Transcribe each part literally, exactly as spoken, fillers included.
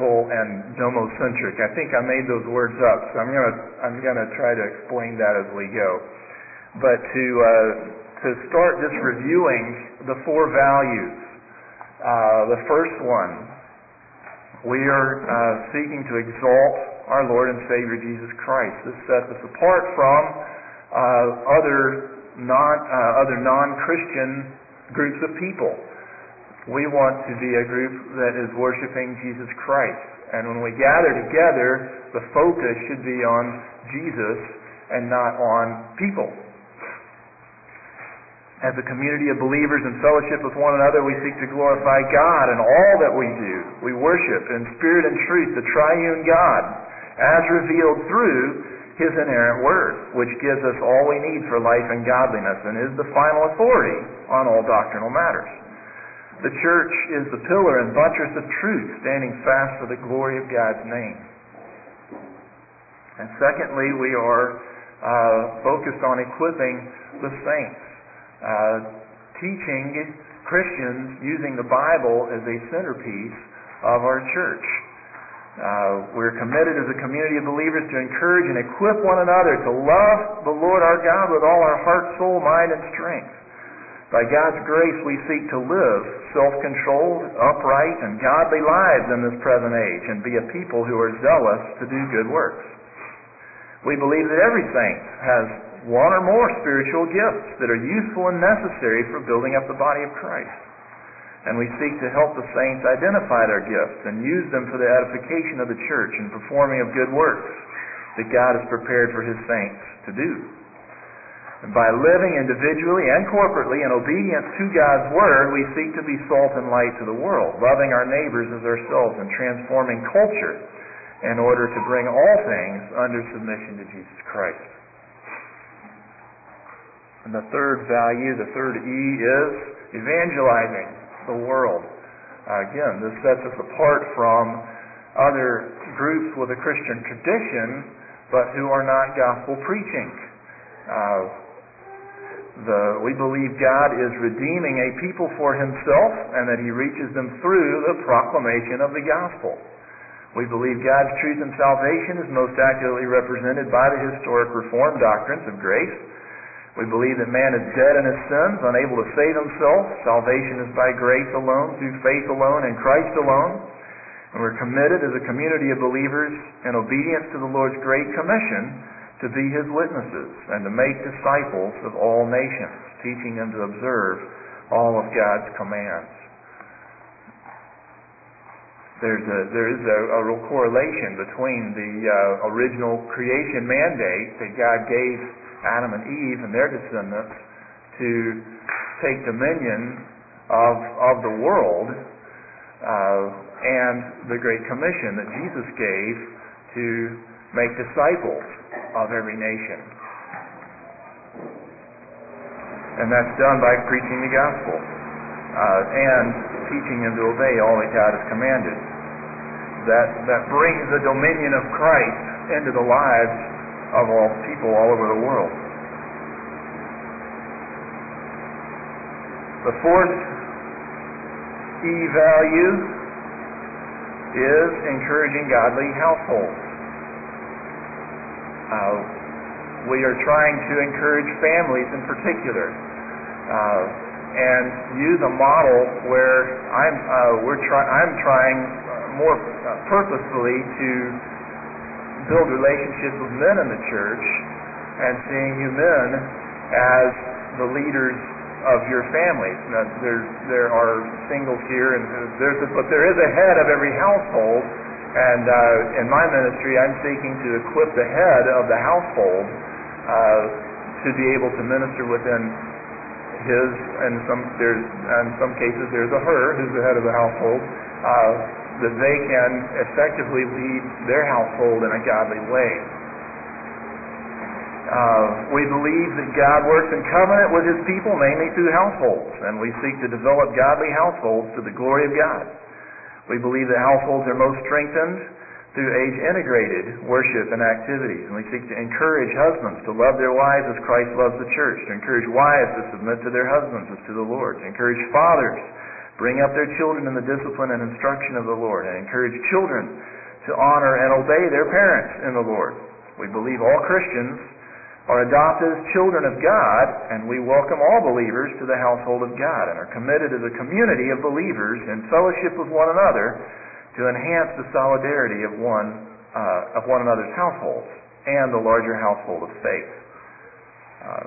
biblical and nomocentric. I think I made those words up, so I'm gonna I'm gonna try to explain that as we go. But to uh, to start just reviewing the four values. Uh, the first one, we are uh, seeking to exalt our Lord and Savior Jesus Christ. This sets us apart from uh, other non uh, other non-Christian groups of people. We want to be a group that is worshiping Jesus Christ. And when we gather together, the focus should be on Jesus and not on people. As a community of believers in fellowship with one another, we seek to glorify God in all that we do. We worship in spirit and truth the triune God as revealed through His inerrant Word, which gives us all we need for life and godliness and is the final authority on all doctrinal matters. The church is the pillar and buttress of truth, standing fast for the glory of God's name. And secondly, we are uh, focused on equipping the saints, uh, teaching Christians using the Bible as a centerpiece of our church. Uh, we're committed as a community of believers to encourage and equip one another to love the Lord our God with all our heart, soul, mind, and strength. By God's grace, we seek to live self-controlled, upright, and godly lives in this present age and be a people who are zealous to do good works. We believe that every saint has one or more spiritual gifts that are useful and necessary for building up the body of Christ. And we seek to help the saints identify their gifts and use them for the edification of the church and performing of good works that God has prepared for His saints to do. And by living individually and corporately in obedience to God's Word, we seek to be salt and light to the world, loving our neighbors as ourselves and transforming culture in order to bring all things under submission to Jesus Christ. And the third value, the third E, is evangelizing the world. Uh, again, this sets us apart from other groups with a Christian tradition, but who are not gospel preaching. Uh, the, we believe God is redeeming a people for Himself and that He reaches them through the proclamation of the gospel. We believe God's truth and salvation is most accurately represented by the historic Reformed doctrines of grace. We believe that man is dead in his sins, unable to save himself. Salvation is by grace alone, through faith alone, in Christ alone. And we're committed as a community of believers in obedience to the Lord's great commission to be His witnesses and to make disciples of all nations, teaching them to observe all of God's commands. There's a, there is a, a real correlation between the uh, original creation mandate that God gave Adam and Eve and their descendants to take dominion of, of the world uh, and the Great Commission that Jesus gave to make disciples of every nation. And that's done by preaching the gospel uh, and teaching them to obey all that God has commanded. That, that brings the dominion of Christ into the lives of all people all over the world. The fourth E value is encouraging godly households. Uh, we are trying to encourage families in particular, uh, and use a model where I'm uh, we're try I'm trying more uh, purposefully to build relationships with men in the church and seeing you men as the leaders of your families. Now, there there are singles here, and there's a, but there is a head of every household. And uh, in my ministry, I'm seeking to equip the head of the household uh, to be able to minister within his. And some there's in some cases there's a her who's the head of the household. Uh, that they can effectively lead their household in a godly way. Uh, we believe that God works in covenant with His people, mainly through households, and we seek to develop godly households to the glory of God. We believe that households are most strengthened through age-integrated worship and activities, and we seek to encourage husbands to love their wives as Christ loves the church, to encourage wives to submit to their husbands as to the Lord, to encourage fathers, bring up their children in the discipline and instruction of the Lord, and encourage children to honor and obey their parents in the Lord. We believe all Christians are adopted as children of God, and we welcome all believers to the household of God, and are committed as a community of believers in fellowship with one another to enhance the solidarity of one uh, of one another's households and the larger household of faith. Uh,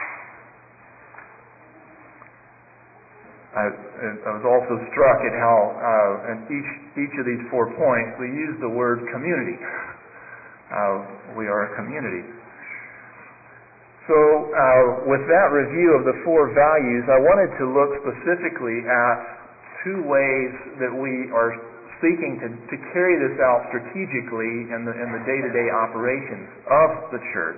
I, I was also struck at how uh, in each each of these four points we use the word community. Uh, we are a community. So uh, with that review of the four values, I wanted to look specifically at two ways that we are seeking to, to carry this out strategically in the, in the day-to-day operations of the church.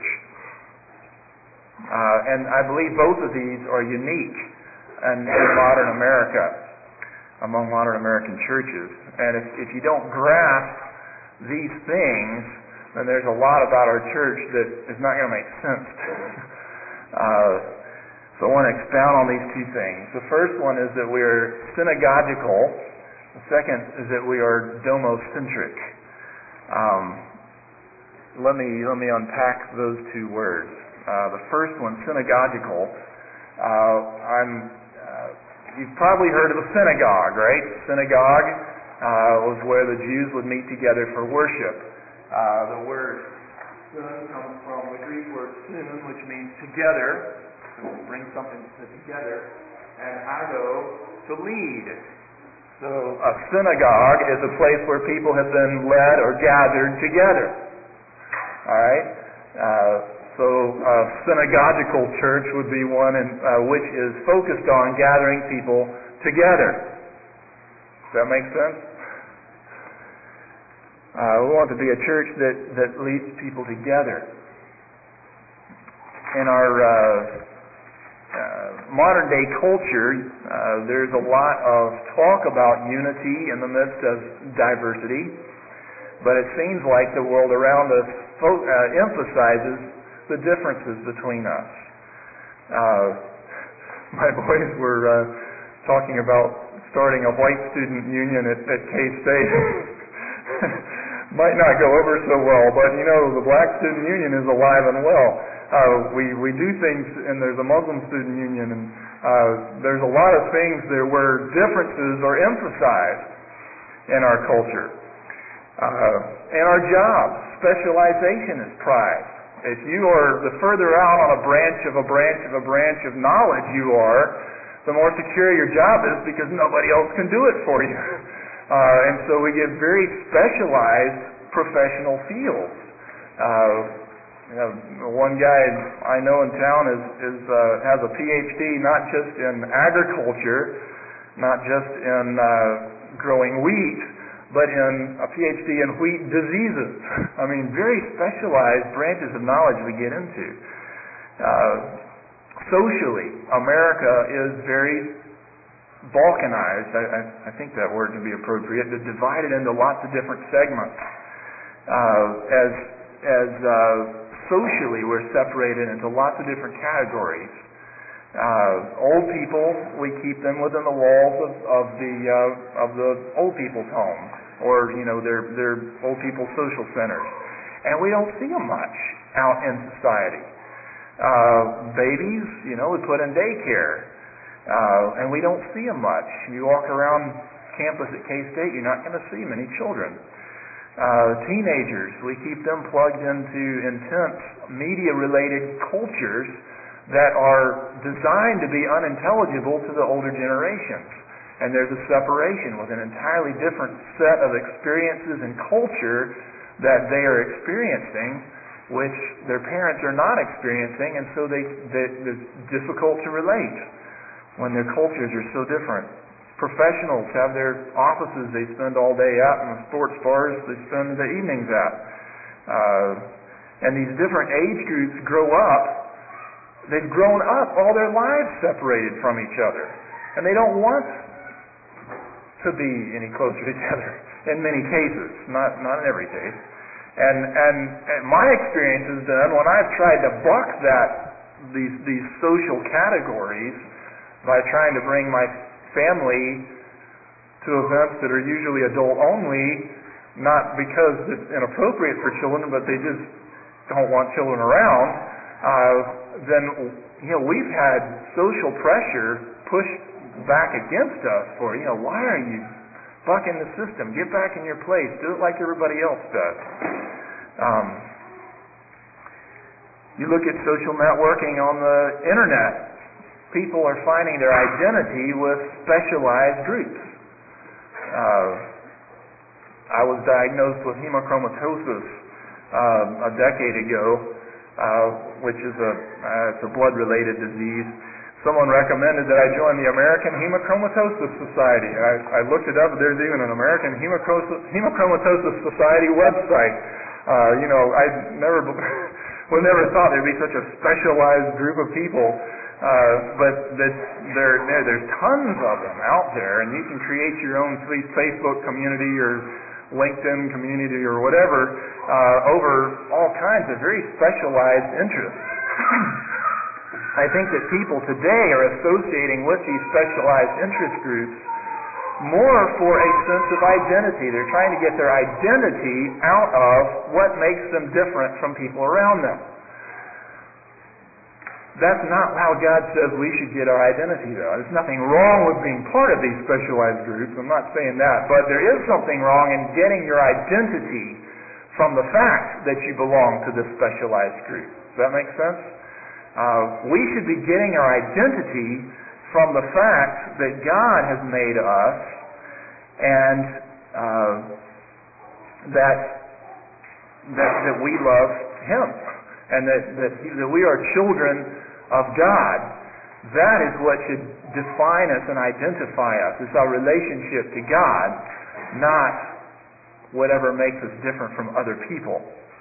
Uh, and I believe both of these are unique in, in modern America, among modern American churches. And if, if you don't grasp these things, then there's a lot about our church that is not going to make sense. uh, so I want to expound on these two things. The first one is that we are synagogical. The second is that we are domocentric. Um, let me let me unpack those two words. Uh, the first one, synagogical. Uh, I'm. Uh, you've probably heard of a synagogue, right? Synagogue uh, was where the Jews would meet together for worship. Uh, the word "sun" comes from the Greek word "sun," which means together, to bring something together, and "ago," to lead. So a synagogue is a place where people have been led or gathered together. All right. Uh, so a synagogical church would be one in, uh, which is focused on gathering people together. Does that make sense? Uh, we want to be a church that, that leads people together. In our uh, uh, modern day culture, uh, there's a lot of talk about unity in the midst of diversity, but it seems like the world around us fo- uh, emphasizes the differences between us. Uh, my boys were uh, talking about starting a white student union at, at K-State. Might not go over so well, but you know, the Black Student Union is alive and well. Uh, we we do things, and there's a Muslim Student Union, and uh, there's a lot of things there where differences are emphasized in our culture. Uh, in our jobs, specialization is prized. If you are the further out on a branch of a branch of a branch of knowledge you are, the more secure your job is because nobody else can do it for you. Uh, and so we get very specialized professional fields. Uh, you know, one guy I know in town is, is uh, has a P H D not just in agriculture, not just in uh, growing wheat, but in a P H D in wheat diseases. I mean, very specialized branches of knowledge we get into. Uh, socially, America is very balkanized, I, I, I think that word can be appropriate, but divided into lots of different segments. Uh, as as uh, socially, we're separated into lots of different categories. Uh, old people, we keep them within the walls of, of the uh, of the old people's homes, or you know, their their old people's social centers, and we don't see them much out in society. Uh, babies, you know, we put in daycare. Uh, and we don't see them much. You walk around campus at K-State, you're not going to see many children. Uh, teenagers, we keep them plugged into intense media-related cultures that are designed to be unintelligible to the older generations. And there's a separation with an entirely different set of experiences and culture that they are experiencing, which their parents are not experiencing, and so they, they, it's difficult to relate when their cultures are so different. Professionals have their offices they spend all day at, and the sports bars they spend the evenings at. Uh, and these different age groups grow up. They've grown up all their lives separated from each other. And they don't want to be any closer together in many cases, not not in every case. And, and, and my experience has been when I've tried to buck that, these, these social categories, by trying to bring my family to events that are usually adult only, not because it's inappropriate for children, but they just don't want children around, uh, then you know we've had social pressure pushed back against us for, you know, why are you bucking the system? Get back in your place. Do it like everybody else does. Um, you look at social networking on the internet. People are finding their identity with specialized groups. Uh, I was diagnosed with hemochromatosis um, a decade ago, uh, which is a uh, it's a blood-related disease. Someone recommended that I join the American Hemochromatosis Society. I, I looked it up. There's even an American Hemochromatosis, Hemochromatosis Society website. Uh, you know, I never would never thought there'd be such a specialized group of people. Uh, but that there, there, there's tons of them out there, and you can create your own Facebook community or LinkedIn community or whatever uh, over all kinds of very specialized interests. I think that people today are associating with these specialized interest groups more for a sense of identity. They're trying to get their identity out of what makes them different from people around them. That's not how God says we should get our identity, though. There's nothing wrong with being part of these specialized groups. I'm not saying that. But there is something wrong in getting your identity from the fact that you belong to this specialized group. Does that make sense? Uh, we should be getting our identity from the fact that God has made us and uh, that, that that we love Him and that that, he, that we are children of God. That is what should define us and identify us. It's our relationship to God, not whatever makes us different from other people.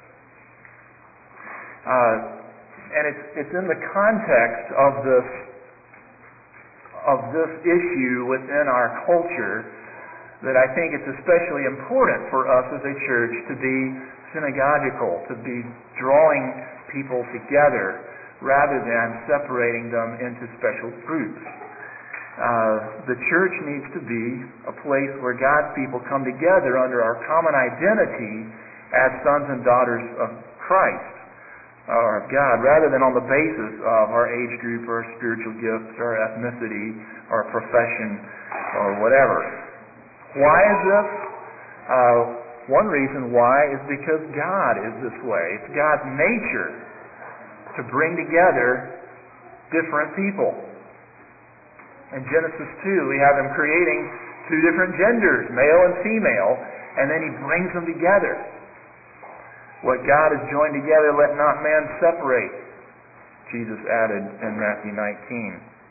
Uh, And it's it's in the context of this of this issue within our culture that I think it's especially important for us as a church to be synagogical, to be drawing people together rather than separating them into special groups. Uh, the church needs to be a place where God's people come together under our common identity as sons and daughters of Christ, or of God, rather than on the basis of our age group or our spiritual gifts or our ethnicity or our profession or whatever. Why is this? Uh, one reason why is because God is this way. It's God's nature to bring together different people. In Genesis two, we have Him creating two different genders, male and female, and then He brings them together. What God has joined together, let not man separate, Jesus added in Matthew nineteen.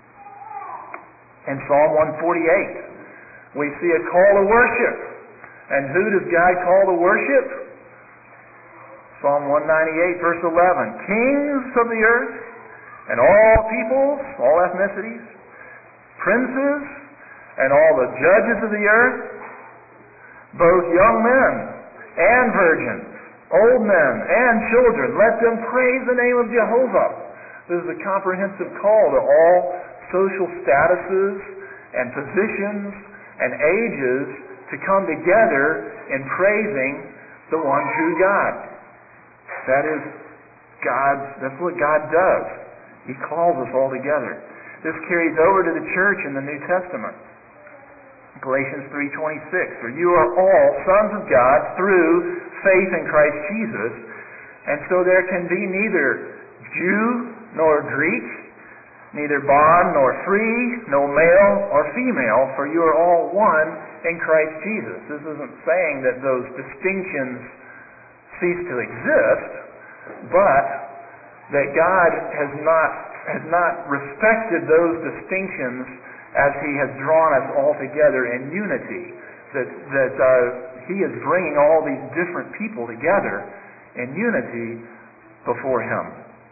In Psalm one forty-eight, we see a call to worship. And who does God call to worship? Psalm one ninety-eight, verse eleven. Kings of the earth, and all peoples, all ethnicities, princes, and all the judges of the earth, both young men and virgins, old men and children, let them praise the name of Jehovah. This is a comprehensive call to all social statuses and positions and ages to come together in praising the one true God. That is God's, that's what God does. He calls us all together. This carries over to the church in the New Testament. Galatians three twenty-six, for you are all sons of God through faith in Christ Jesus, and so there can be neither Jew nor Greek, neither bond nor free, no male or female, for you are all one in Christ Jesus. This isn't saying that those distinctions cease to exist, but that God has not has not respected those distinctions as He has drawn us all together in unity. That that uh, He is bringing all these different people together in unity before Him.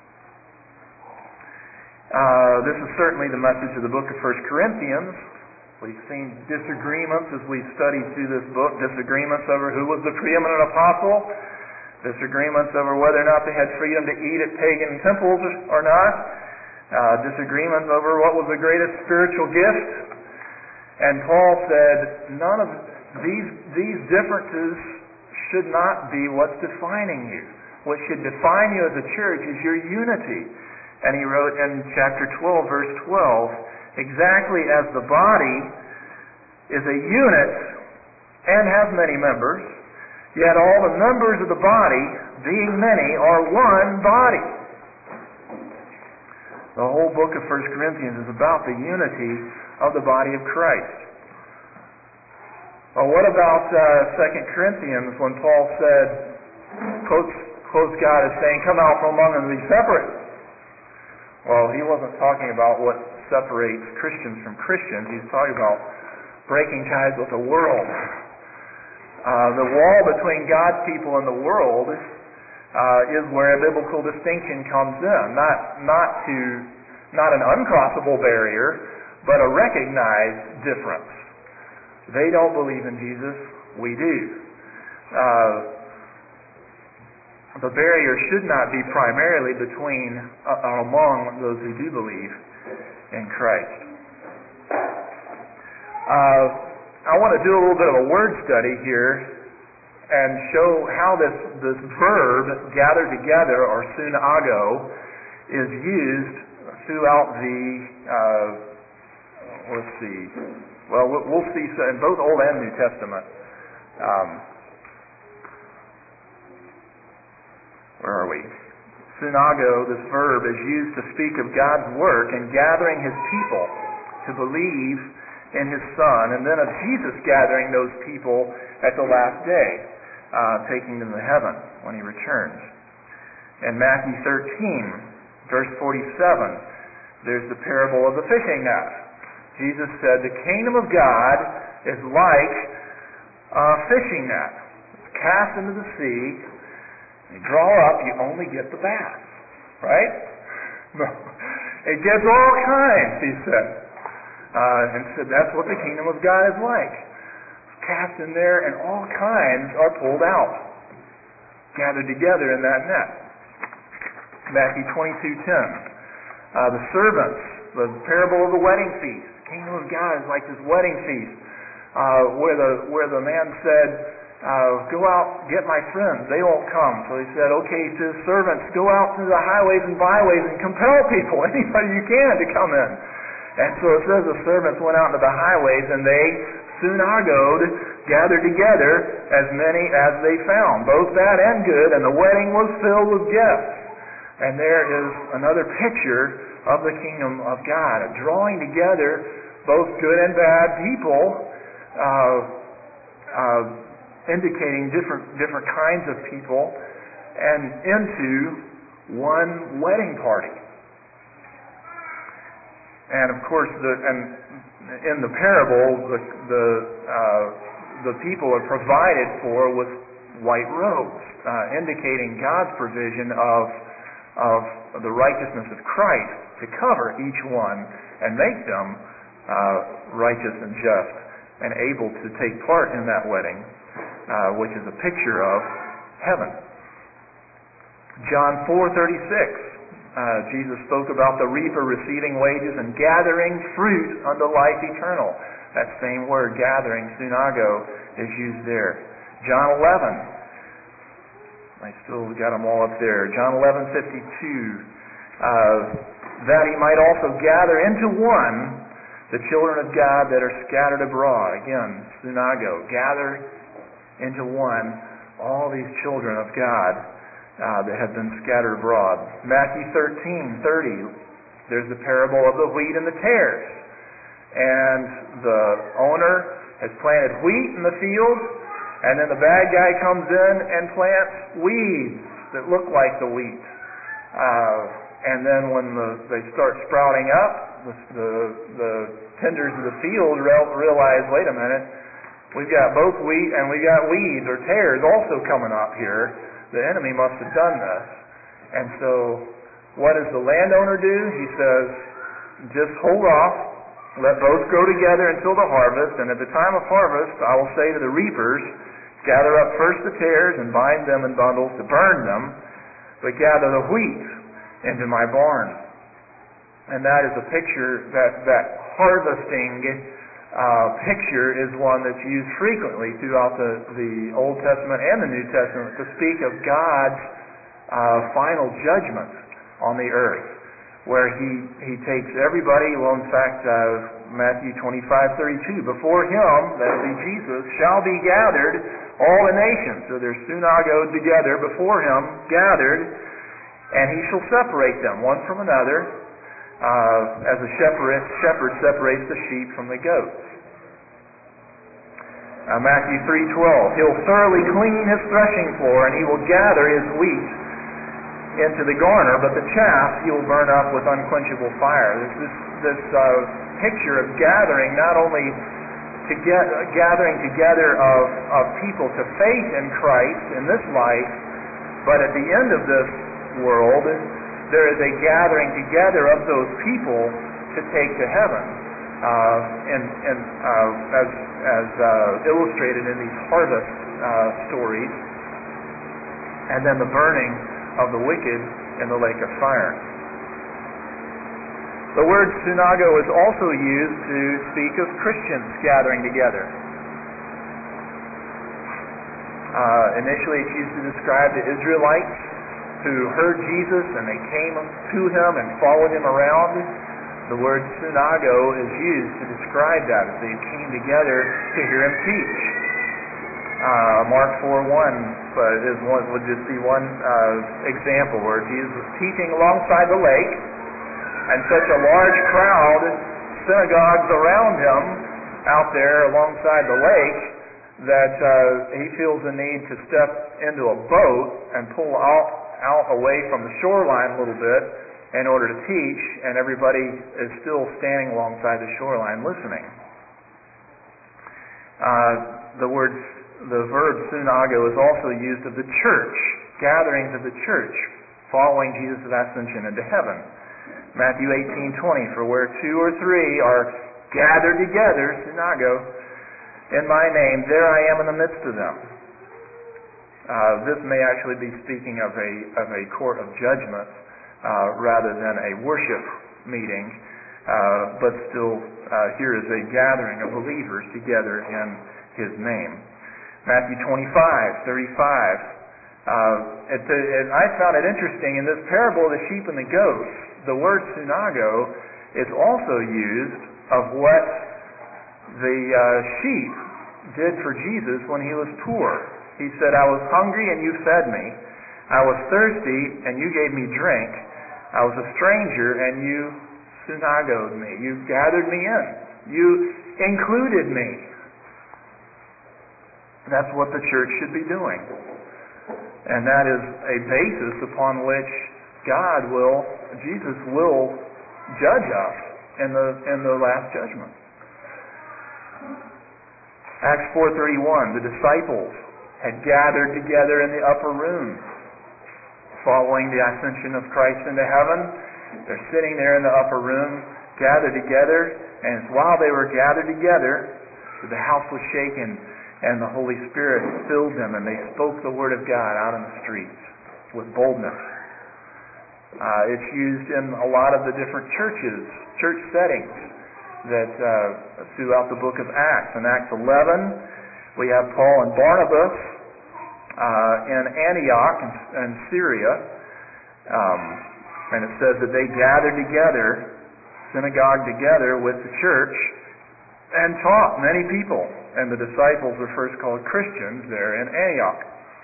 Uh, this is certainly the message of the book of First Corinthians. We've seen disagreements as we've studied through this book, disagreements over who was the preeminent apostle, disagreements over whether or not they had freedom to eat at pagan temples or not, uh, disagreements over what was the greatest spiritual gift. And Paul said, none of these, these differences should not be what's defining you. What should define you as a church is your unity. And he wrote in chapter twelve, verse twelve, exactly as the body is a unit and has many members, yet all the members of the body, being many, are one body. The whole book of First Corinthians is about the unity of the body of Christ. Well, what about uh, Second Corinthians when Paul said, quotes, quotes God as saying, come out from among them and be separate? Well, he wasn't talking about what separates Christians from Christians. He's talking about breaking ties with the world. Uh, the wall between God's people and the world uh, is where a biblical distinction comes in. Not, not, to, not an uncrossable barrier, but a recognized difference. They don't believe in Jesus. We do. Uh, the barrier should not be primarily between uh, or among those who do believe in Christ. Uh, I want to do a little bit of a word study here and show how this, this verb, gather together, or sunago, is used throughout the, uh, let's see, well, we'll see in both Old and New Testament. Um, where are we? Sunago, this verb, is used to speak of God's work in gathering His people to believe in His Son, and then of Jesus gathering those people at the last day, uh, taking them to heaven when He returns. In Matthew thirteen, verse forty-seven, there's the parable of the fishing net. Jesus said, the kingdom of God is like a fishing net. It's cast into the sea. You draw up, you only get the bass. Right? No. It gets all kinds, he said. Uh, and said that's what the kingdom of God is like. It's cast in there and all kinds are pulled out. Gathered together in that net. Matthew twenty-two ten. Uh, the servants, the parable of the wedding feast. The kingdom of God is like this wedding feast uh, where the where the man said, uh, go out, get my friends. They won't come. So he said, okay, to his servants, go out to the highways and byways and compel people, anybody you can, to come in. And so it says the servants went out into the highways and they sunagoed, gathered together as many as they found, both bad and good, and the wedding was filled with guests. And there is another picture of the kingdom of God, a drawing together both good and bad people, uh, uh, indicating different different kinds of people, and into one wedding party. And of course, the and in the parable, the the uh, the people are provided for with white robes, uh, indicating God's provision of of the righteousness of Christ to cover each one and make them uh, righteous and just and able to take part in that wedding, uh, which is a picture of heaven. John four thirty-six, uh, Jesus spoke about the reaper receiving wages and gathering fruit unto life eternal. That same word, gathering, sunago, is used there. John eleven, I still got them all up there. John eleven fifty-two, uh, that he might also gather into one the children of God that are scattered abroad. Again, sunago, gather into one all these children of God uh, that have been scattered abroad. Matthew thirteen thirty, there's the parable of the wheat and the tares. And the owner has planted wheat in the field, and then the bad guy comes in and plants weeds that look like the wheat. Uh, and then when the, they start sprouting up, the, the, the tenders of the field realize, wait a minute, we've got both wheat and we got weeds or tares also coming up here. The enemy must have done this. And so what does the landowner do? He says, just hold off, let both grow together until the harvest, and at the time of harvest I will say to the reapers, gather up first the tares and bind them in bundles to burn them, but gather the wheat into my barn. And that is a picture that, that harvesting uh, picture is one that's used frequently throughout the, the Old Testament and the New Testament to speak of God's uh, final judgment on the earth, where He He takes everybody. Well, in fact, uh, Matthew twenty-five thirty-two, before Him, that will be Jesus, shall be gathered all the nations. So they're synagogued together before Him, gathered, and He shall separate them one from another, uh, as a shepherd, shepherd separates the sheep from the goats. Uh, Matthew three twelve, He'll thoroughly clean His threshing floor, and He will gather His wheat into the garner, but the chaff He will burn up with unquenchable fire. There's this, this uh, picture of gathering, not only to get, uh, gathering together of, of people to faith in Christ in this life, but at the end of this world, there is a gathering together of those people to take to heaven, uh, and, and uh, as, as uh, illustrated in these harvest uh, stories, and then the burning of the wicked in the lake of fire. The word synagogue is also used to speak of Christians gathering together. Uh, initially it's used to describe the Israelites who heard Jesus and they came to Him and followed Him around. The word synagogue is used to describe that, as they came together to hear Him teach. Uh, Mark four one uh, is one, would just be one uh, example where Jesus was teaching alongside the lake, and such a large crowd, synagogues around Him out there alongside the lake, that uh, He feels the need to step into a boat and pull out, out away from the shoreline a little bit in order to teach, and everybody is still standing alongside the shoreline listening. Uh, the word The verb synagogue is also used of the church, gatherings of the church, following Jesus' ascension into heaven. Matthew eighteen twenty, for where two or three are gathered together, synagogue, in my name, there I am in the midst of them. Uh, this may actually be speaking of a of a court of judgment uh, rather than a worship meeting, uh, but still uh, here is a gathering of believers together in His name. Matthew twenty-five thirty-five. Uh, it, it, I found it interesting in this parable of the sheep and the goats, the word synagogue is also used of what the uh, sheep did for Jesus when He was poor. He said, I was hungry and you fed me. I was thirsty and you gave me drink. I was a stranger and you synagogued me. You gathered me in. You included me. That's what the church should be doing. And that is a basis upon which God will, Jesus will judge us in the in the last judgment. Acts four thirty-one, the disciples had gathered together in the upper room following the ascension of Christ into heaven. They're sitting there in the upper room, gathered together, and it's while they were gathered together that the house was shaken and the Holy Spirit filled them, and they spoke the Word of God out in the streets with boldness. Uh, it's used in a lot of the different churches, church settings, that uh, throughout the book of Acts. In Acts eleven, we have Paul and Barnabas uh, in Antioch in, in Syria, um, and it says that they gathered together, synagogue together with the church, and taught many people. And the disciples were first called Christians there in Antioch.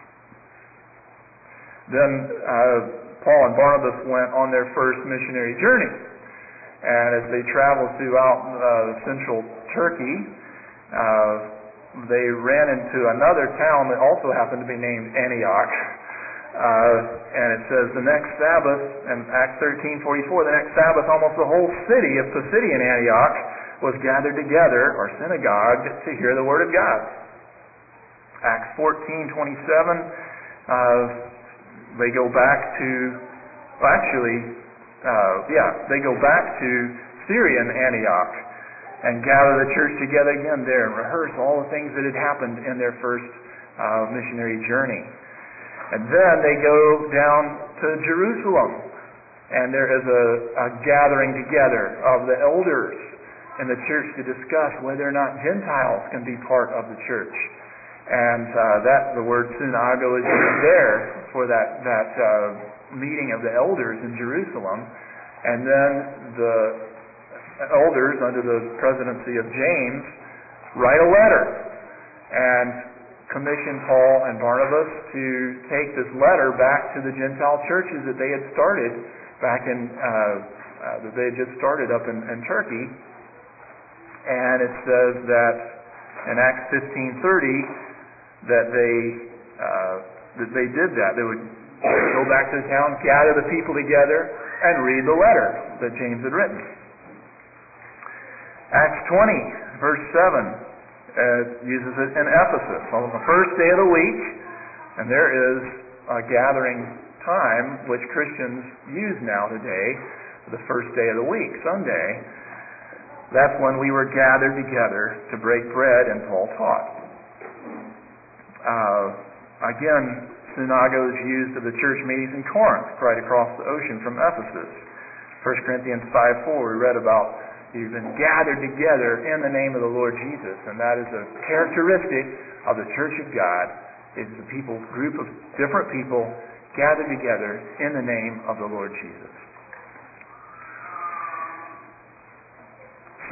Then uh, Paul and Barnabas went on their first missionary journey. And as they traveled throughout uh, central Turkey, uh, they ran into another town that also happened to be named Antioch. Uh, and it says the next Sabbath, in Acts thirteen forty-four, the next Sabbath almost the whole city of Pisidian Antioch was gathered together, or synagogued, to hear the Word of God. Acts fourteen twenty-seven, uh, they go back to, well actually, uh, yeah, they go back to Syrian Antioch and gather the church together again there and rehearse all the things that had happened in their first uh, missionary journey. And then they go down to Jerusalem, and there is a, a gathering together of the elders in the church to discuss whether or not Gentiles can be part of the church. And uh, that the word synagogue is used there for that, that uh, meeting of the elders in Jerusalem. And then the elders, under the presidency of James, write a letter and commission Paul and Barnabas to take this letter back to the Gentile churches that they had started back in uh, uh, that they had just started up in, in Turkey. And it says that in Acts fifteen thirty that they uh, that they did that. They would go back to the town, gather the people together, and read the letter that James had written. Acts twenty, verse seven, uh, uses it in Ephesus on the first day of the week, and there is a gathering time which Christians use now today, the first day of the week, Sunday. That's when we were gathered together to break bread, and Paul taught. Uh, again, synagogue is used of the church meetings in Corinth, right across the ocean from Ephesus. First Corinthians five four, we read about you've been gathered together in the name of the Lord Jesus, and that is a characteristic of the church of God. It's a people, group of different people gathered together in the name of the Lord Jesus. So,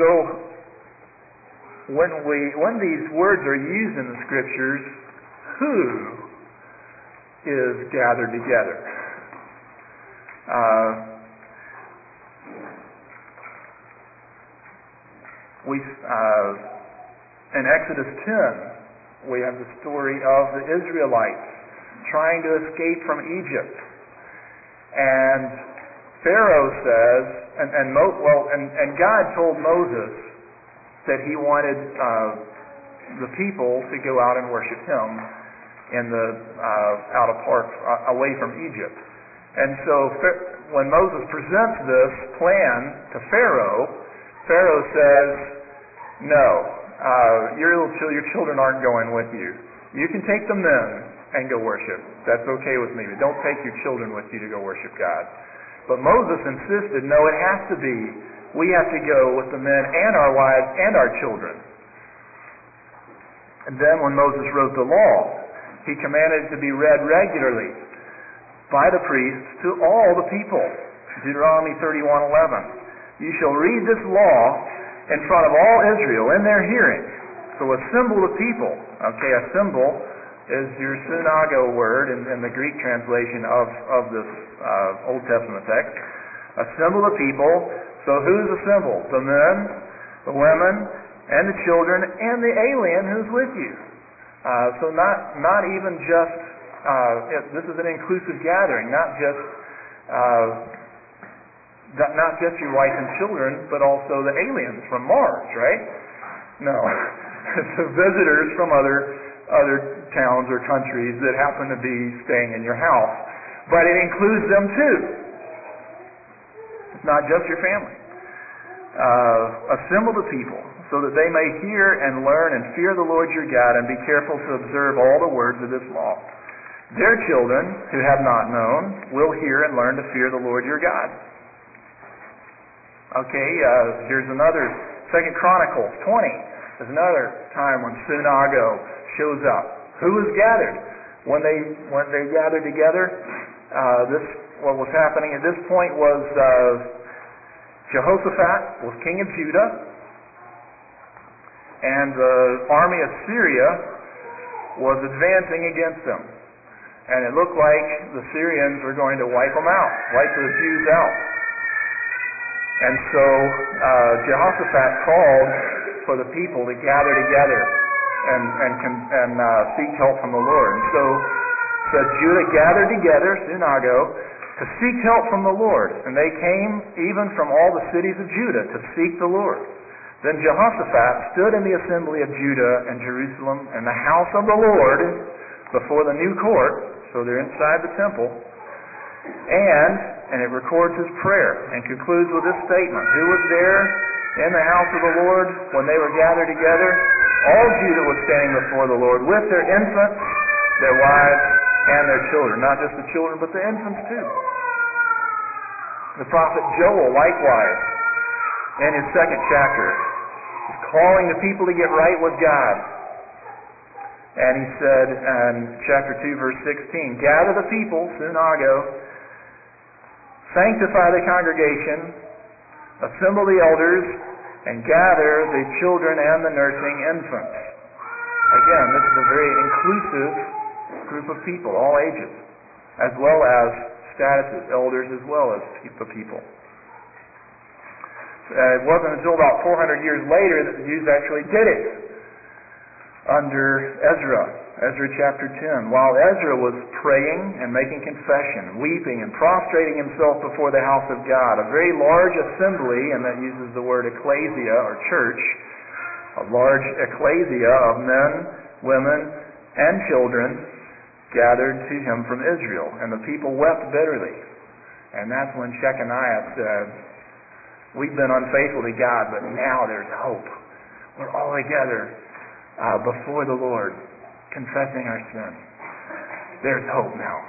when we when these words are used in the Scriptures, who is gathered together? Uh, we uh, in Exodus ten, we have the story of the Israelites trying to escape from Egypt, and Pharaoh says, and and Mo, well, and, and God told Moses that He wanted uh, the people to go out and worship Him in the uh, out apart uh, away from Egypt. And so when Moses presents this plan to Pharaoh, Pharaoh says, "No, uh, your little ch- your children aren't going with you. You can take the men and go worship. That's okay with me, but don't take your children with you to go worship God." But Moses insisted, no, it has to be. We have to go with the men and our wives and our children. And then when Moses wrote the law, he commanded it to be read regularly by the priests to all the people. Deuteronomy thirty-one eleven. You shall read this law in front of all Israel in their hearing. So assemble the people. Okay, assemble is your synagogue word in, in the Greek translation of, of this uh, Old Testament text. Assemble the people. So who's assembled? The men, the women, and the children, and the alien who's with you. Uh, so not not even just, uh, it, this is an inclusive gathering, not just uh, not, not just your wife and children, but also the aliens from Mars, right? No. So visitors from other other towns or countries that happen to be staying in your house. But it includes them too. It's not just your family. Uh, assemble the people so that they may hear and learn and fear the Lord your God and be careful to observe all the words of this law. Their children who have not known will hear and learn to fear the Lord your God. Okay, uh, here's another, Second Chronicles twenty. There's another time when synagogue shows up. Who was gathered? When they when they gathered together, uh, this what was happening at this point was uh, Jehoshaphat was king of Judah, and the army of Syria was advancing against them, and it looked like the Syrians were going to wipe them out, wipe the Jews out. And so uh, Jehoshaphat called for the people to gather together and and, and uh, seek help from the Lord. And so said Judah gathered together, synagogue, to seek help from the Lord. And they came even from all the cities of Judah to seek the Lord. Then Jehoshaphat stood in the assembly of Judah and Jerusalem and the house of the Lord before the new court, so they're inside the temple, and, and it records his prayer and concludes with this statement: who was there in the house of the Lord when they were gathered together? All Judah was standing before the Lord with their infants, their wives, and their children. Not just the children, but the infants too. The prophet Joel, likewise, in his second chapter, calling the people to get right with God. And he said in chapter two, verse sixteen, gather the people, sunago, sanctify the congregation, assemble the elders, and gather the children and the nursing infants. Again, this is a very inclusive group of people, all ages, as well as statuses, elders as well as the people. Uh, it wasn't until about four hundred years later that the Jews actually did it under Ezra, Ezra chapter ten. While Ezra was praying and making confession, weeping and prostrating himself before the house of God, a very large assembly, and that uses the word ecclesia or church, a large ecclesia of men, women, and children gathered to him from Israel. And the people wept bitterly. And that's when Shechaniah said, we've been unfaithful to God, but now there's hope. We're all together uh, before the Lord, confessing our sin. There's hope now.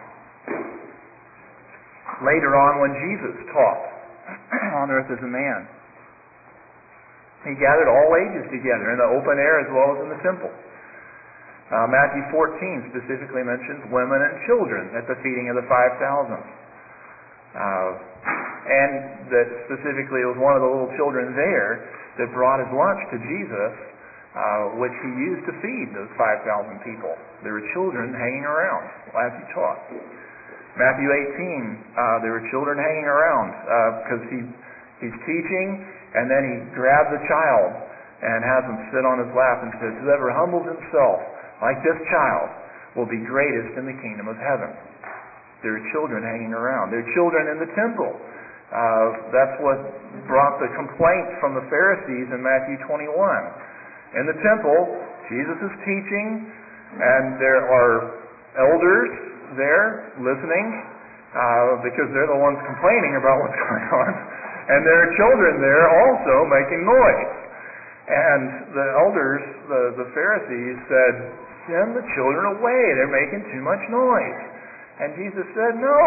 Later on, when Jesus taught on earth as a man, he gathered all ages together in the open air as well as in the temple. Uh, Matthew fourteen specifically mentions women and children at the feeding of the five thousand. Uh, and that specifically it was one of the little children there that brought his lunch to Jesus, uh, which he used to feed those five thousand people. There were children hanging around as he taught. Matthew eighteen, uh, there were children hanging around because uh, he he's teaching, and then he grabs a child and has him sit on his lap and says, whoever humbles himself like this child will be greatest in the kingdom of heaven. There are children hanging around. There are children in the temple. Uh, that's what brought the complaint from the Pharisees in Matthew twenty-one. In the temple, Jesus is teaching, and there are elders there listening uh, because they're the ones complaining about what's going on. And there are children there also making noise. And the elders, the, the Pharisees, said, send the children away. They're making too much noise. And Jesus said, no.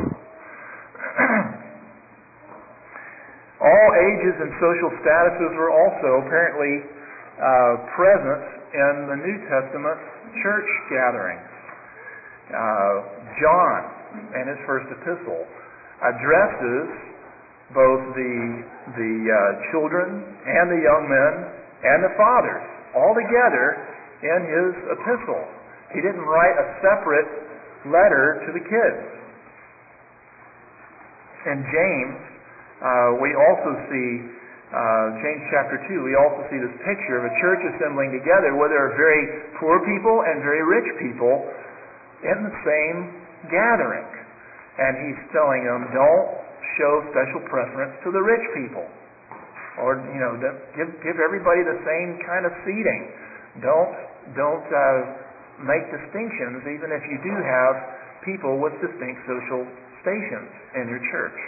All ages and social statuses were also apparently uh, present in the New Testament church gatherings. Uh, John, in his first epistle, addresses both the the uh, children and the young men and the fathers all together in his epistle. He didn't write a separate letter to the kids. In James, uh, we also see uh, James chapter two. We also see this picture of a church assembling together where there are very poor people and very rich people in the same gathering, and he's telling them, don't show special preference to the rich people, or you know, give give everybody the same kind of seating. Don't don't uh, make distinctions, even if you do have people with distinct social stations in your church.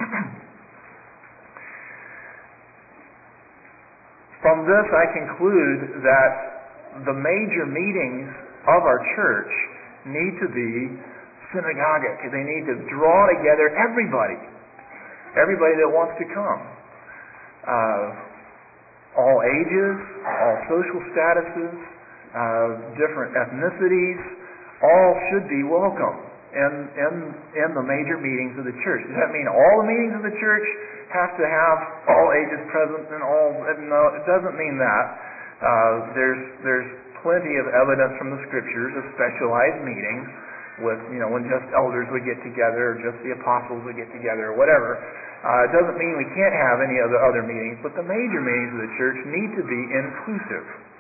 From this, I conclude that the major meetings of our church need to be synagogic. They need to draw together everybody. Everybody that wants to come. Uh, all ages, all social statuses, uh, different ethnicities, all should be welcome in, in, in the major meetings of the church. Does that mean all the meetings of the church have to have all ages present and all? No, it doesn't mean that. Uh, there's, there's plenty of evidence from the scriptures of specialized meetings with, you know, when just elders would get together or just the apostles would get together or whatever. Uh, it doesn't mean we can't have any of the other meetings, but the major meetings of the church need to be inclusive.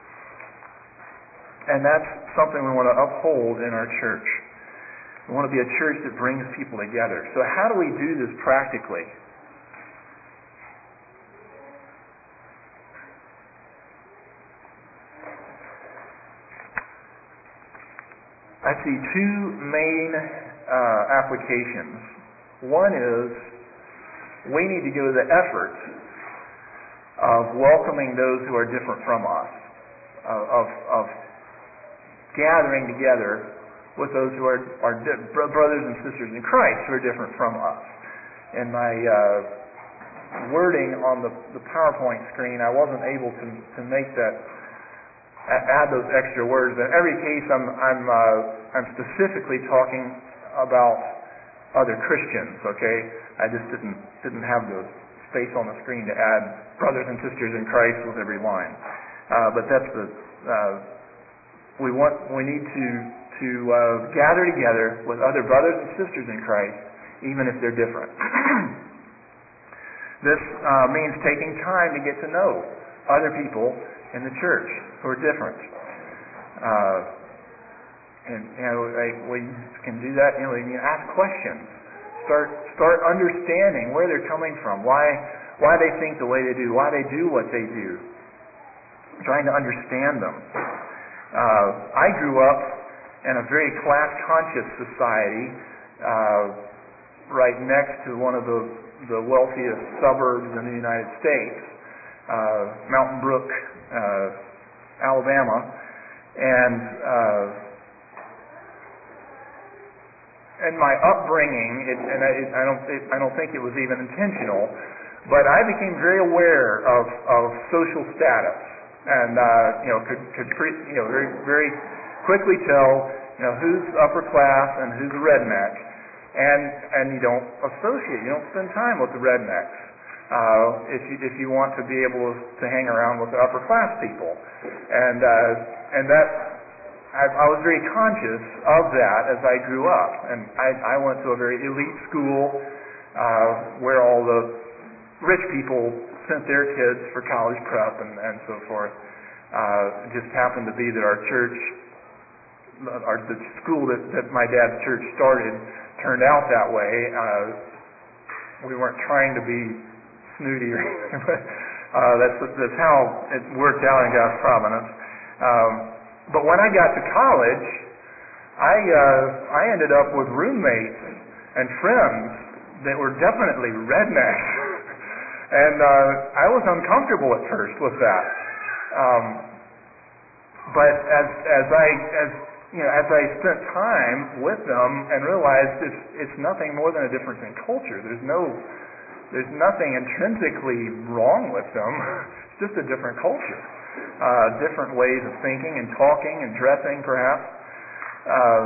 And that's something we want to uphold in our church. We want to be a church that brings people together. So how do we do this practically? I see two main uh, applications. One is we need to go to the effort of welcoming those who are different from us, of, of gathering together with those who are, are di- brothers and sisters in Christ who are different from us. In my uh, wording on the, the PowerPoint screen, I wasn't able to to make that add those extra words. But in every case, I'm I'm uh, I'm specifically talking about other Christians. Okay, I just didn't didn't have the space on the screen to add brothers and sisters in Christ with every line. Uh, but that's the uh, we want we need to to uh, gather together with other brothers and sisters in Christ, even if they're different. This uh, means taking time to get to know other people in the church who are different. Uh, and you know, like, we can do that. You know, we can ask questions. Start start understanding where they're coming from, why why they think the way they do, why they do what they do. Trying to understand them. Uh, I grew up in a very class-conscious society, uh, right next to one of the the wealthiest suburbs in the United States, uh, Mountain Brook, uh, Alabama, and uh, and my upbringing, it, and I, it, I don't it, I don't think it was even intentional, but I became very aware of of social status, and uh, you know could could pre, you know very very quickly tell you know who's upper class and who's a redneck. And and you don't associate, you don't spend time with the rednecks uh, if you if you want to be able to hang around with the upper class people, and uh, and that I, I was very conscious of that as I grew up, and I, I went to a very elite school uh, where all the rich people sent their kids for college prep and, and so forth. Uh, it just happened to be that our church, our the school that, that my dad's church started, turned out that way. Uh, we weren't trying to be snooty or anything, but uh, that's that's how it worked out in God's providence. Um, but when I got to college, I uh, I ended up with roommates and friends that were definitely rednecks, and uh, I was uncomfortable at first with that. Um, but as as I as You know, as I spent time with them and realized it's it's nothing more than a difference in culture. There's no, there's nothing intrinsically wrong with them. It's just a different culture, uh, different ways of thinking and talking and dressing, perhaps. Uh,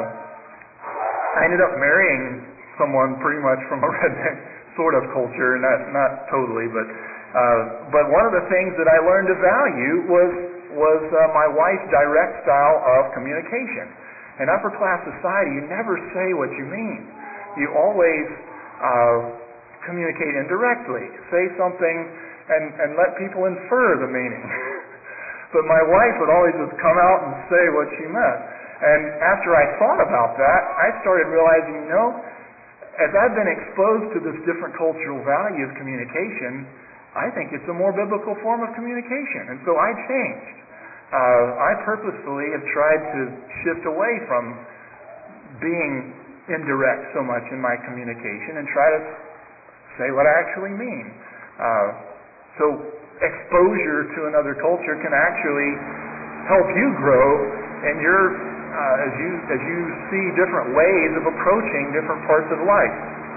I ended up marrying someone pretty much from a redneck sort of culture, not not totally, but uh, but one of the things that I learned to value was. was uh, my wife's direct style of communication. In upper class society, you never say what you mean. You always uh, communicate indirectly. Say something and, and let people infer the meaning. But my wife would always just come out and say what she meant. And after I thought about that, I started realizing, you know, as I've been exposed to this different cultural value of communication, I think it's a more biblical form of communication. And so I changed. Uh, I purposefully have tried to shift away from being indirect so much in my communication and try to say what I actually mean. Uh, so exposure to another culture can actually help you grow in your uh, as you as you see different ways of approaching different parts of life.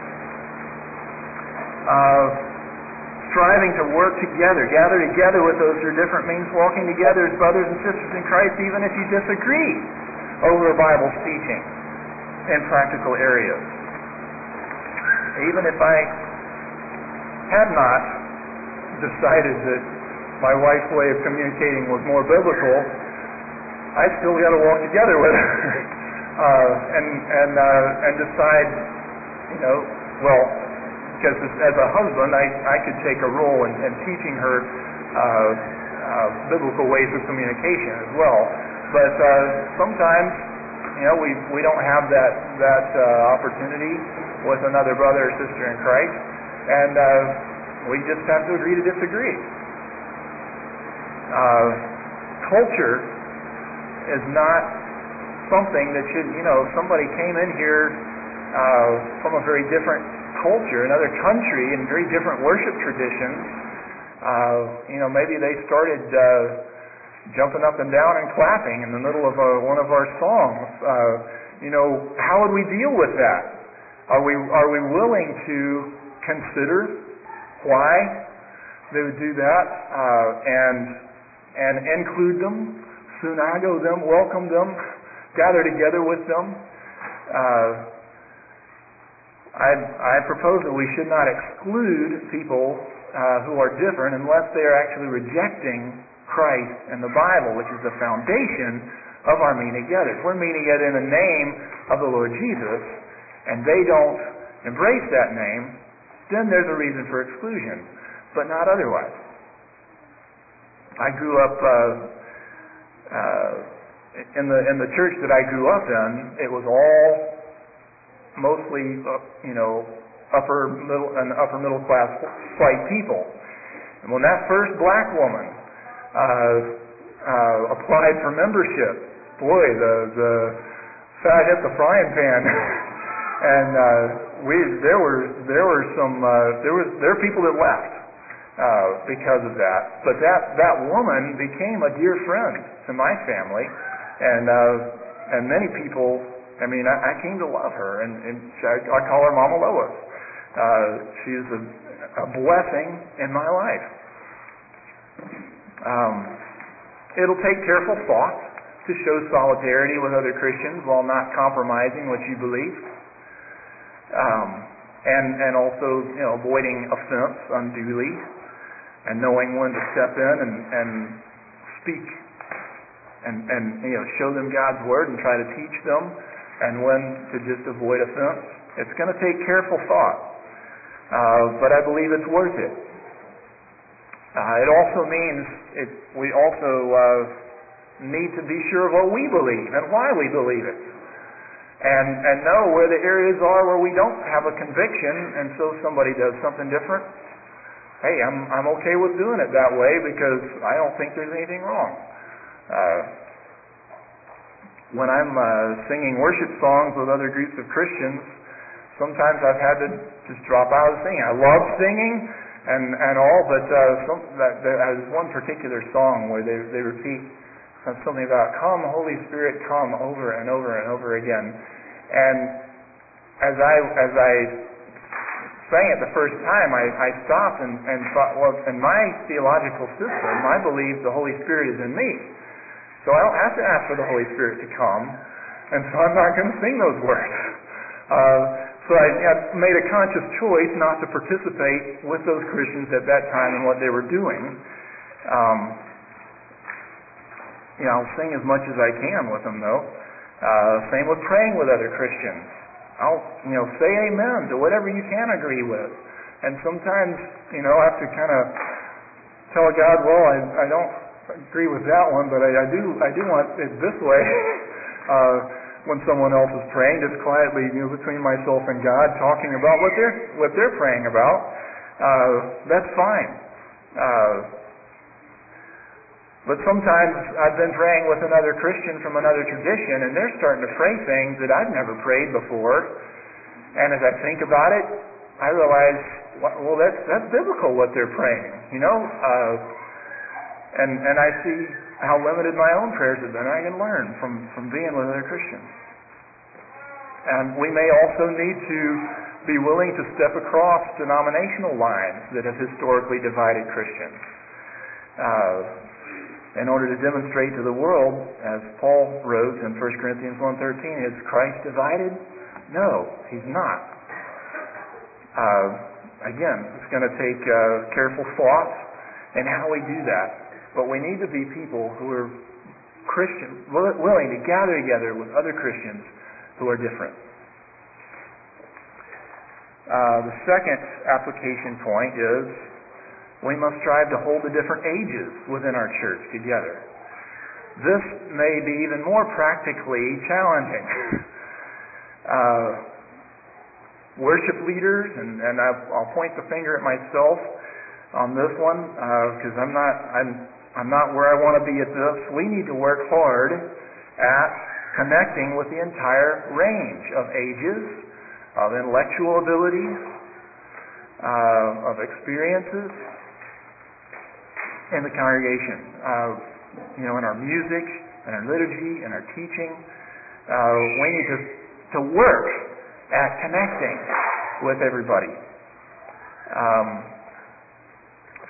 Uh, Striving to work together, gather together with those who are different, means walking together as brothers and sisters in Christ, even if you disagree over a Bible's teaching in practical areas. Even if I had not decided that my wife's way of communicating was more biblical, I still got to walk together with her uh, and and uh, and decide, you know, well. Because as a husband, I, I could take a role in, in teaching her uh, uh, biblical ways of communication as well. But uh, sometimes, you know, we we don't have that that uh, opportunity with another brother or sister in Christ, and uh, we just have to agree to disagree. Uh, culture is not something that should, you know, if somebody came in here uh, from a very different culture, another country, and very different worship traditions. Uh, you know, maybe they started uh, jumping up and down and clapping in the middle of a, one of our songs. Uh, you know, how would we deal with that? Are we are we willing to consider why they would do that, uh, and and include them, sunago them, welcome them, gather together with them. Uh, I, I propose that we should not exclude people uh, who are different unless they are actually rejecting Christ and the Bible, which is the foundation of our meeting together. If we're meeting together in the name of the Lord Jesus, and they don't embrace that name, then there's a reason for exclusion, but not otherwise. I grew up uh, uh, in the in the church that I grew up in. It was all mostly, uh, you know, upper middle and upper middle class white people. And when that first black woman uh, uh, applied for membership, boy, the the fat hit the frying pan, and uh, we there were there were some uh, there was there were people that left uh, because of that. But that that woman became a dear friend to my family, and uh, and many people. I mean, I, I came to love her, and, and I, I call her Mama Lois. Uh, she is a, a blessing in my life. Um, it'll take careful thought to show solidarity with other Christians while not compromising what you believe, um, and and also you know avoiding offense unduly, and knowing when to step in and, and speak, and and you know show them God's word and try to teach them. And when to just avoid offense. It's going to take careful thought, uh, but I believe it's worth it. Uh, it also means it, we also uh, need to be sure of what we believe and why we believe it, and and know where the areas are where we don't have a conviction, and so somebody does something different. Hey, I'm I'm okay with doing it that way because I don't think there's anything wrong. Uh, When I'm uh, singing worship songs with other groups of Christians, sometimes I've had to just drop out of singing. I love singing and, and all, but uh, some, that, there's one particular song where they they repeat something about "Come, Holy Spirit, come" over and over and over again. And as I as I sang it the first time, I, I stopped and, and thought, well, in my theological system, I believe the Holy Spirit is in me. So I don't have to ask for the Holy Spirit to come, and so I'm not going to sing those words. Uh, so I, I made a conscious choice not to participate with those Christians at that time in what they were doing. Um, you know, I'll sing as much as I can with them, though. Uh, same with praying with other Christians. I'll, you know, say amen to whatever you can agree with. And sometimes, you know, I have to kind of tell God, well, I, I don't agree with that one, but I, I do I do want it this way. uh, when someone else is praying, just quietly, you know, between myself and God, talking about what they're what they're praying about. Uh, that's fine. Uh, but sometimes I've been praying with another Christian from another tradition, and they're starting to pray things that I've never prayed before. And as I think about it, I realize, well, that's that's biblical what they're praying. You know. Uh, And and I see how limited my own prayers have been. I can learn from, from being with other Christians. And we may also need to be willing to step across denominational lines that have historically divided Christians. Uh, in order to demonstrate to the world, as Paul wrote in First Corinthians one thirteen, is Christ divided? No, He's not. Uh, again, it's going to take uh, careful thought in how we do that. But we need to be people who are Christian, willing to gather together with other Christians who are different. Uh, the second application point is we must strive to hold the different ages within our church together. This may be even more practically challenging. uh, worship leaders, and, and I'll point the finger at myself on this one because uh, I'm not I'm I'm not where I want to be at this. We need to work hard at connecting with the entire range of ages, of intellectual abilities, uh, of experiences in the congregation. Uh, you know, in our music, in our liturgy, in our teaching, uh, we need to to work at connecting with everybody. Um,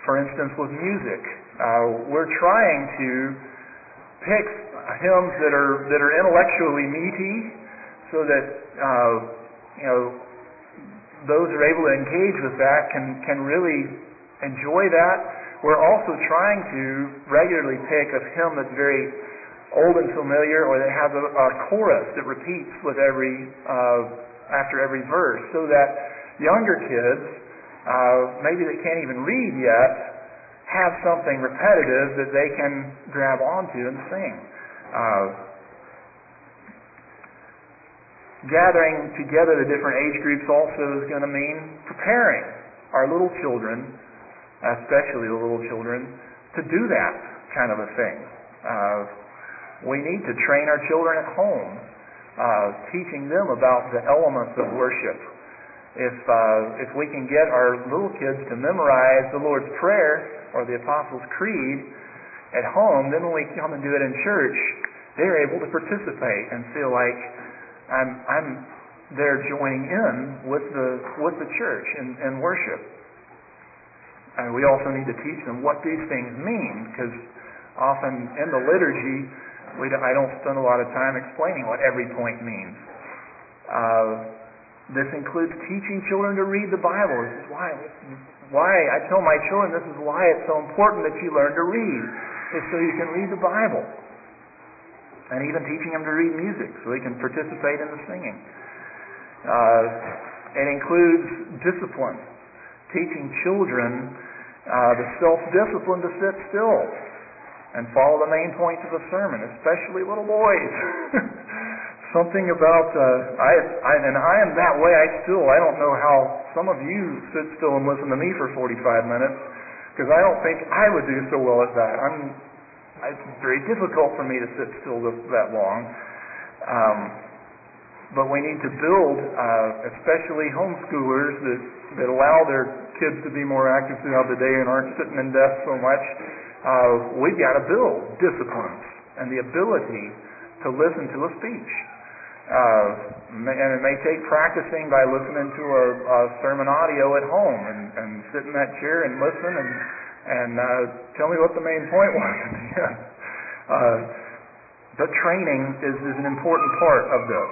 For instance, with music, uh, we're trying to pick hymns that are that are intellectually meaty, so that uh, you know those who are able to engage with that can can really enjoy that. We're also trying to regularly pick a hymn that's very old and familiar, or that has a, a chorus that repeats with every uh, after every verse, so that younger kids, uh, maybe that can't even read yet, have something repetitive that they can grab onto and sing. Uh, gathering together the different age groups also is going to mean preparing our little children, especially the little children, to do that kind of a thing. Uh, we need to train our children at home, uh, teaching them about the elements of worship. If uh, if we can get our little kids to memorize the Lord's Prayer or the Apostles' Creed at home, then when we come and do it in church, they're able to participate and feel like I'm I'm there joining in with the with the church in, in worship. And we also need to teach them what these things mean, because often in the liturgy, we don't, I don't spend a lot of time explaining what every point means. Uh, this includes teaching children to read the Bible. This is why, why I tell my children this is why it's so important that you learn to read, is so you can read the Bible. And even teaching them to read music so they can participate in the singing. Uh, it includes discipline, teaching children uh, the self-discipline to sit still and follow the main points of a sermon, especially little boys. Something about uh, I, I and I am that way. I still I don't know how some of you sit still and listen to me for forty-five minutes, because I don't think I would do so well at that. I'm it's very difficult for me to sit still that long. Um, but we need to build, uh, especially homeschoolers that that allow their kids to be more active throughout the day and aren't sitting in desks so much. Uh, we've got to build disciplines and the ability to listen to a speech. Uh, and it may take practicing by listening to a, a sermon audio at home and, and sit in that chair and listen and, and uh, tell me what the main point was at the end. Uh, but training is, is an important part of this.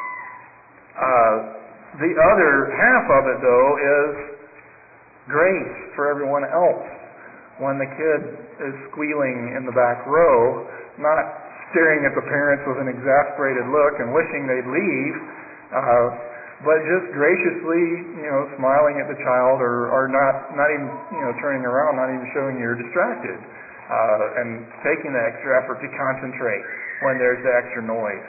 Uh, the other half of it, though, is grace for everyone else. When the kid is squealing in the back row, not staring at the parents with an exasperated look and wishing they'd leave, uh, but just graciously, you know, smiling at the child, or, or not, not even, you know, turning around, not even showing you're distracted, uh, and taking the extra effort to concentrate when there's the extra noise.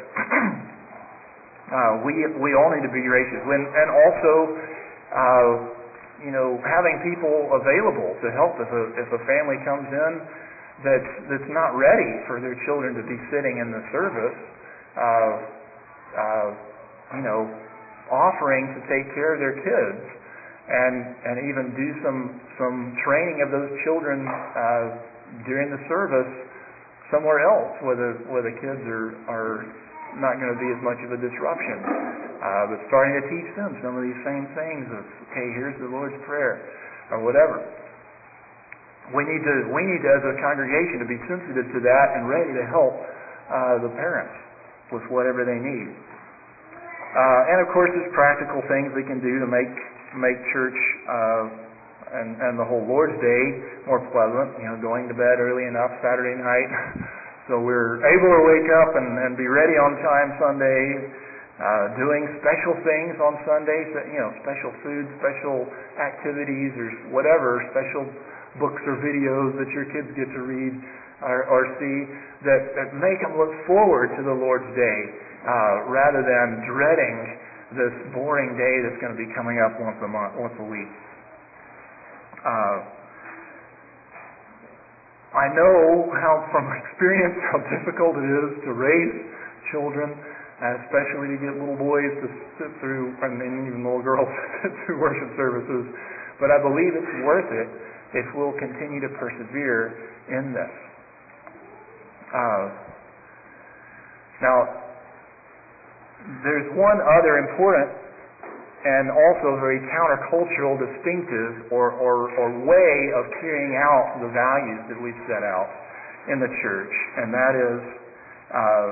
uh, we we all need to be gracious, when, and also, uh, you know, having people available to help if a if a family comes in that's that's not ready for their children to be sitting in the service, uh, uh, you know, offering to take care of their kids, and and even do some some training of those children uh, during the service somewhere else where the where the kids are are not going to be as much of a disruption. Uh, but starting to teach them some of these same things of, okay, here's the Lord's Prayer, or whatever. We need to, we need to, as a congregation, to be sensitive to that and ready to help uh, the parents with whatever they need. Uh, and of course, there's practical things we can do to make make church uh, and, and the whole Lord's Day more pleasant. You know, going to bed early enough Saturday night so we're able to wake up and, and be ready on time Sunday. Uh, doing special things on Sundays, that, you know, special food, special activities, or whatever, special books or videos that your kids get to read or, or see that, that make them look forward to the Lord's Day uh, rather than dreading this boring day that's going to be coming up once a month, once a week. Uh, I know how, from experience, how difficult it is to raise children, especially to get little boys to sit through, and even little girls to sit through worship services. But I believe it's worth it if we'll continue to persevere in this. Uh, now, there's one other important and also very countercultural, distinctive, or, or, or way of carrying out the values that we've set out in the church, and that is uh,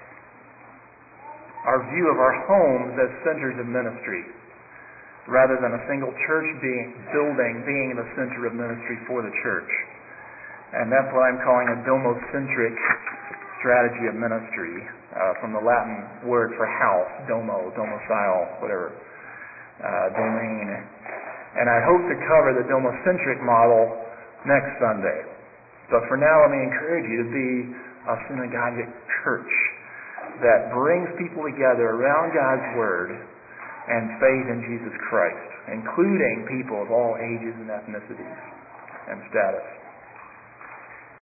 our view of our homes as centers of ministry, rather than a single church being, building being the center of ministry for the church. And that's what I'm calling a domocentric strategy of ministry, uh, from the Latin word for house, domo, domicile, whatever, uh, domain. And I hope to cover the domocentric model next Sunday. But for now, let me encourage you to be a synagogic church that brings people together around God's Word and faith in Jesus Christ, including people of all ages and ethnicities and status.